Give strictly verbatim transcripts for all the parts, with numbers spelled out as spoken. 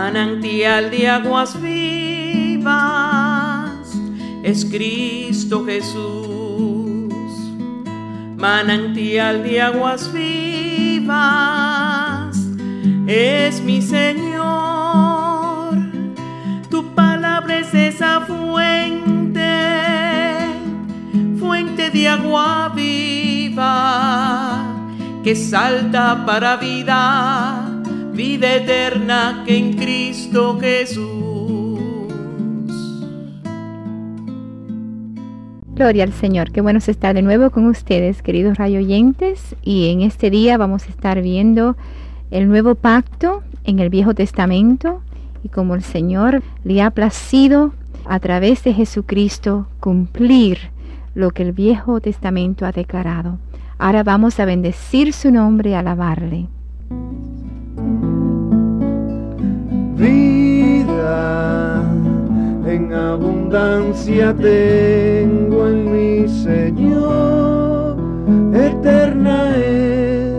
manantial de aguas vivas, es Cristo Jesús. Manantial de aguas vivas, es mi Señor. Tu palabra es esa fuente, fuente de agua viva, que salta para vida, vida eterna que en Cristo Jesús. Gloria al Señor, qué bueno estar de nuevo con ustedes, queridos radioyentes, y en este día vamos a estar viendo el nuevo pacto en el Viejo Testamento y cómo el Señor le ha placido a través de Jesucristo cumplir lo que el Viejo Testamento ha declarado. Ahora vamos a bendecir su nombre y alabarle. Vida en abundancia tengo en mi Señor, eterna es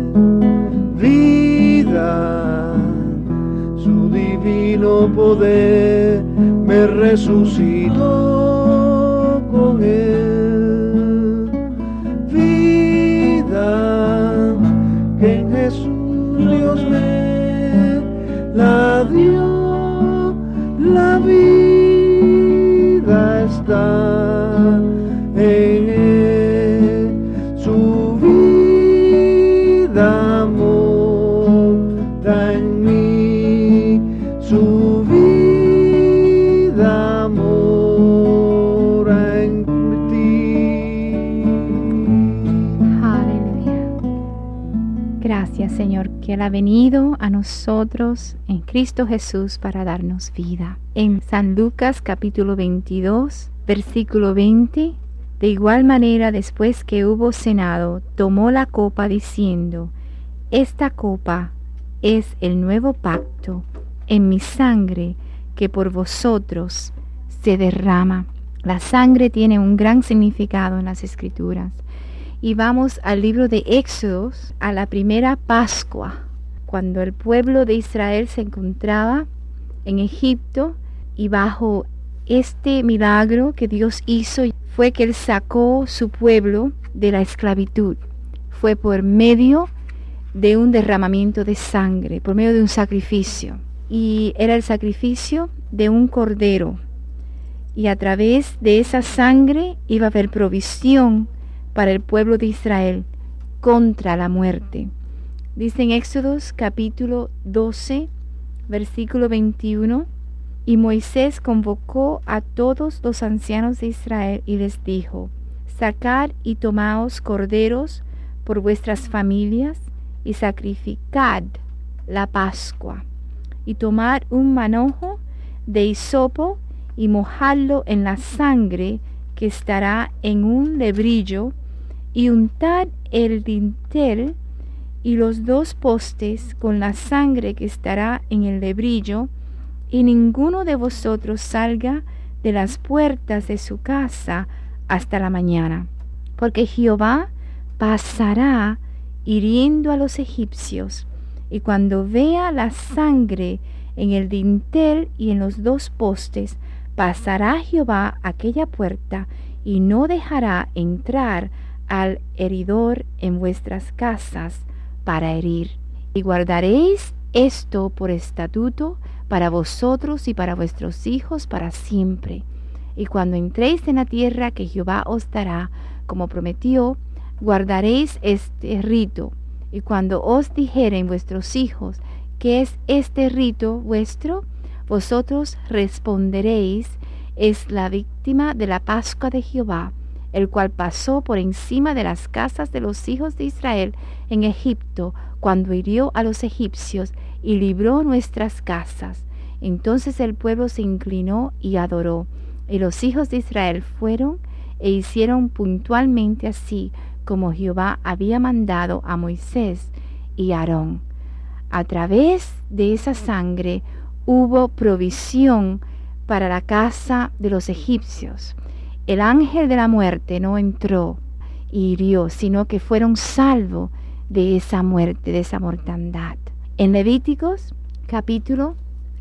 vida, su divino poder me resucitó con él. Vida que en Jesús Dios me la dio, la vida está en él, su vida mora en mí, su vida mora en ti. Aleluya. Gracias, Señor, que Él ha venido a nosotros en Cristo Jesús para darnos vida. En San Lucas capítulo veintidós, versículo veinte, de igual manera después que hubo cenado, tomó la copa diciendo: esta copa es el nuevo pacto en mi sangre que por vosotros se derrama. La sangre tiene un gran significado en las Escrituras. Y vamos al libro de Éxodos, a la primera Pascua, cuando el pueblo de Israel se encontraba en Egipto, y bajo este milagro que Dios hizo fue que Él sacó su pueblo de la esclavitud. Fue por medio de un derramamiento de sangre, por medio de un sacrificio. Y era el sacrificio de un cordero. Y a través de esa sangre iba a haber provisión para el pueblo de Israel contra la muerte. Dice en Éxodos capítulo doce, versículo veintiuno, y Moisés convocó a todos los ancianos de Israel y les dijo: sacad y tomaos corderos por vuestras familias y sacrificad la Pascua, y tomad un manojo de hisopo y mojadlo en la sangre que estará en un lebrillo, y untad el dintel y los dos postes con la sangre que estará en el lebrillo, y ninguno de vosotros salga de las puertas de su casa hasta la mañana, porque Jehová pasará hiriendo a los egipcios, y cuando vea la sangre en el dintel y en los dos postes, pasará Jehová aquella puerta y no dejará entrar al heridor en vuestras casas para herir. Y guardaréis esto por estatuto para vosotros y para vuestros hijos para siempre. Y cuando entréis en la tierra que Jehová os dará, como prometió, guardaréis este rito. Y cuando os dijeren vuestros hijos: ¿qué es este rito vuestro?, vosotros responderéis: es la víctima de la Pascua de Jehová, el cual pasó por encima de las casas de los hijos de Israel en Egipto, cuando hirió a los egipcios y libró nuestras casas. Entonces el pueblo se inclinó y adoró, y los hijos de Israel fueron e hicieron puntualmente así como Jehová había mandado a Moisés y Aarón. A través de esa sangre hubo provisión para la casa de los egipcios. El ángel de la muerte no entró y hirió, sino que fueron salvos de esa muerte, de esa mortandad. En Levíticos capítulo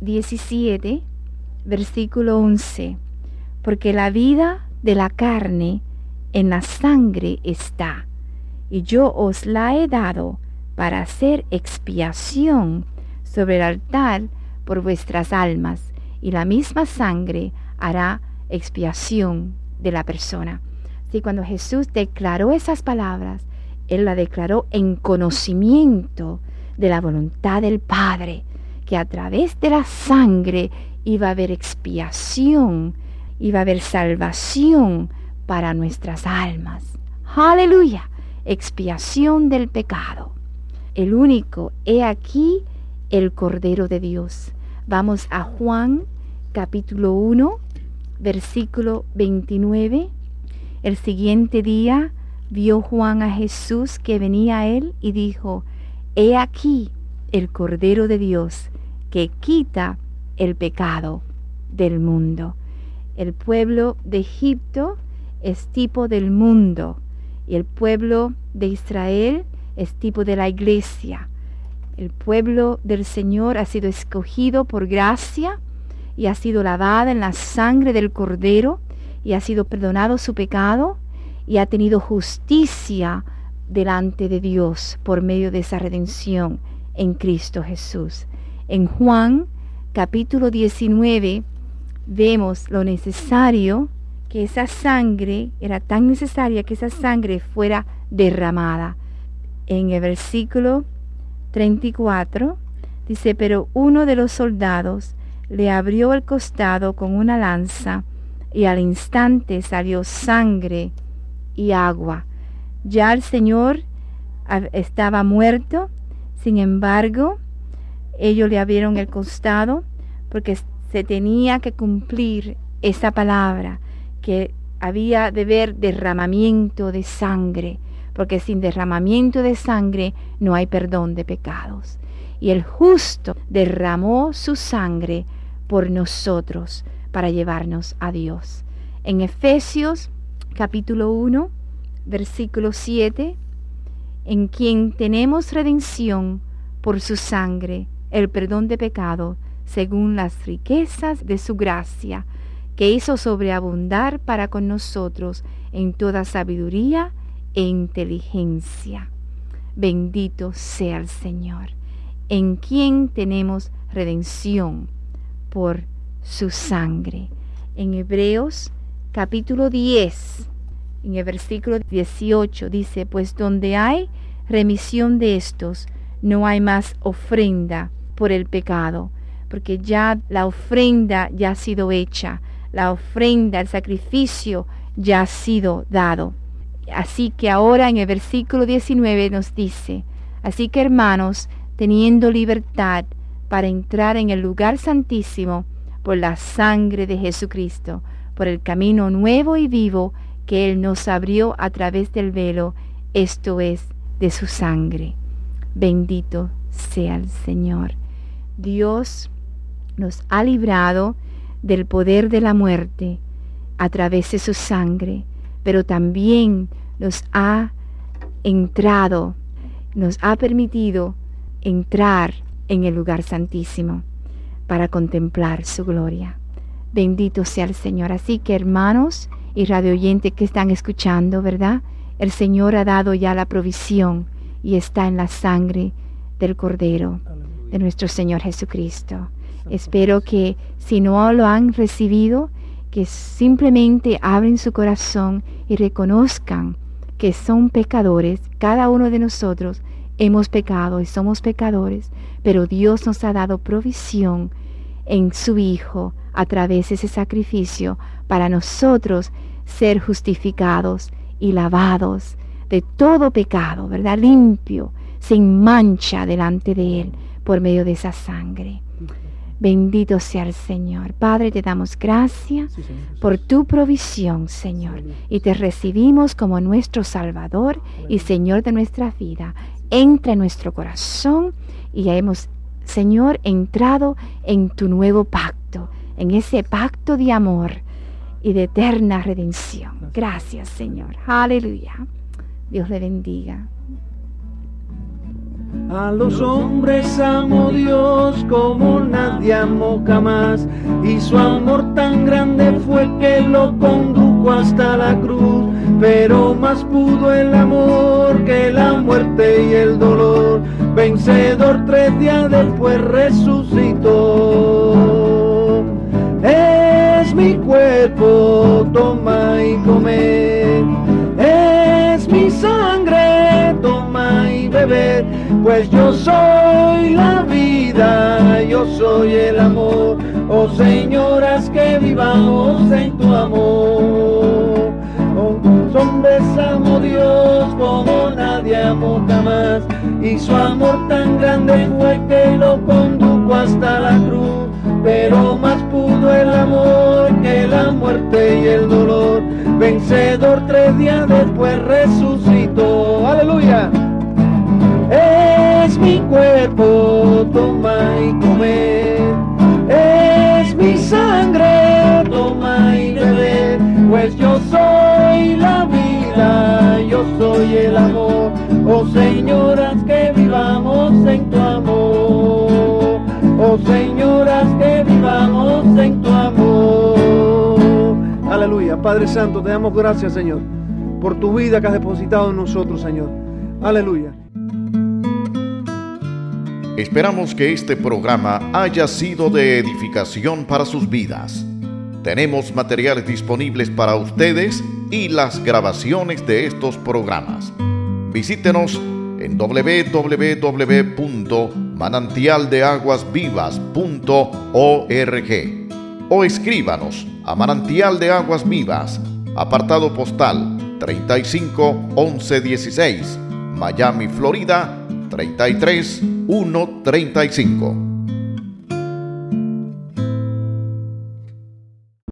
diecisiete, versículo once. Porque la vida de la carne en la sangre está, y yo os la he dado para hacer expiación sobre el altar por vuestras almas, y la misma sangre hará expiación de la persona. Así, cuando Jesús declaró esas palabras, Él la declaró en conocimiento de la voluntad del Padre, que a través de la sangre iba a haber expiación, iba a haber salvación para nuestras almas. ¡Aleluya! Expiación del pecado. El único, he aquí, el Cordero de Dios. Vamos a Juan capítulo uno, versículo veintinueve. El siguiente día vio Juan a Jesús que venía a él y dijo: he aquí el Cordero de Dios que quita el pecado del mundo. El pueblo de Egipto es tipo del mundo y el pueblo de Israel es tipo de la iglesia. El pueblo del Señor ha sido escogido por gracia y ha sido lavada en la sangre del Cordero y ha sido perdonado su pecado y ha tenido justicia delante de Dios por medio de esa redención en Cristo Jesús. En Juan capítulo diecinueve vemos lo necesario que esa sangre, era tan necesaria que esa sangre fuera derramada. En el versículo treinta y cuatro dice: pero uno de los soldados le abrió el costado con una lanza y al instante salió sangre y agua. Ya el Señor estaba muerto, sin embargo, ellos le abrieron el costado porque se tenía que cumplir esa palabra, que había de haber derramamiento de sangre, porque sin derramamiento de sangre no hay perdón de pecados. Y el justo derramó su sangre por nosotros para llevarnos a Dios. En Efesios capítulo uno, versículo siete, en quien tenemos redención por su sangre, el perdón de pecado, según las riquezas de su gracia, que hizo sobreabundar para con nosotros en toda sabiduría e inteligencia. Bendito sea el Señor, en quien tenemos redención por su sangre. En Hebreos capítulo diez, en el versículo dieciocho dice: pues donde hay remisión de estos, no hay más ofrenda por el pecado, porque ya la ofrenda ya ha sido hecha, la ofrenda, el sacrificio ya ha sido dado. Así que ahora en el versículo diecinueve nos dice: así que, hermanos, teniendo libertad para entrar en el lugar santísimo por la sangre de Jesucristo, por el camino nuevo y vivo que Él nos abrió a través del velo, esto es, de su sangre. Bendito sea el Señor. Dios nos ha librado del poder de la muerte a través de su sangre, pero también nos ha entrado, nos ha permitido entrar en el lugar santísimo para contemplar su gloria. Bendito sea el Señor. Así que, hermanos y radio oyentes que están escuchando, ¿verdad? El Señor ha dado ya la provisión y está en la sangre del Cordero de nuestro Señor Jesucristo. Espero que si no lo han recibido, que simplemente abren su corazón y reconozcan que son pecadores. Cada uno de nosotros hemos pecado y somos pecadores, pero Dios nos ha dado provisión en su Hijo a través de ese sacrificio para nosotros ser justificados y lavados de todo pecado, ¿verdad? Limpio, sin mancha delante de Él por medio de esa sangre. Bendito sea el Señor. Padre, te damos gracias sí, por tu provisión, Señor, y te recibimos como nuestro Salvador y Señor de nuestra vida. Entra en nuestro corazón y ya hemos, Señor, entrado en tu nuevo pacto, en ese pacto de amor y de eterna redención. Gracias, Señor. Aleluya. Dios le bendiga. A los hombres amó Dios como nadie amó jamás, y su amor tan grande fue que lo condujo hasta la cruz. Pero más pudo el amor que la muerte y el dolor, vencedor tres días después resucitó. Es mi cuerpo, toma y come, es mi sangre, toma y bebe, pues yo soy la vida, yo soy el amor. Oh Señor, haz que vivamos en tu amor. Oh, los hombres amó Dios como nadie amó jamás, y su amor tan grande fue que lo condujo hasta la cruz. Pero más pudo el amor que la muerte y el dolor, vencedor tres días después resucitó. ¡Aleluya! Es mi cuerpo, toma y come, es mi sangre, toma y bebe, pues yo soy la vida, yo soy el amor. Oh Señor, haz que vivamos en tu amor. Oh Señor, haz que vivamos en tu amor. Aleluya. Padre Santo, te damos gracias, Señor, por tu vida que has depositado en nosotros, Señor. Aleluya. Esperamos que este programa haya sido de edificación para sus vidas. Tenemos materiales disponibles para ustedes y las grabaciones de estos programas. Visítenos en doble u doble u doble u punto manantial de aguas vivas punto org o escríbanos a Manantial de Aguas Vivas, apartado postal treinta y cinco once dieciséis, Miami, Florida treinta y tres mil ciento treinta y cinco.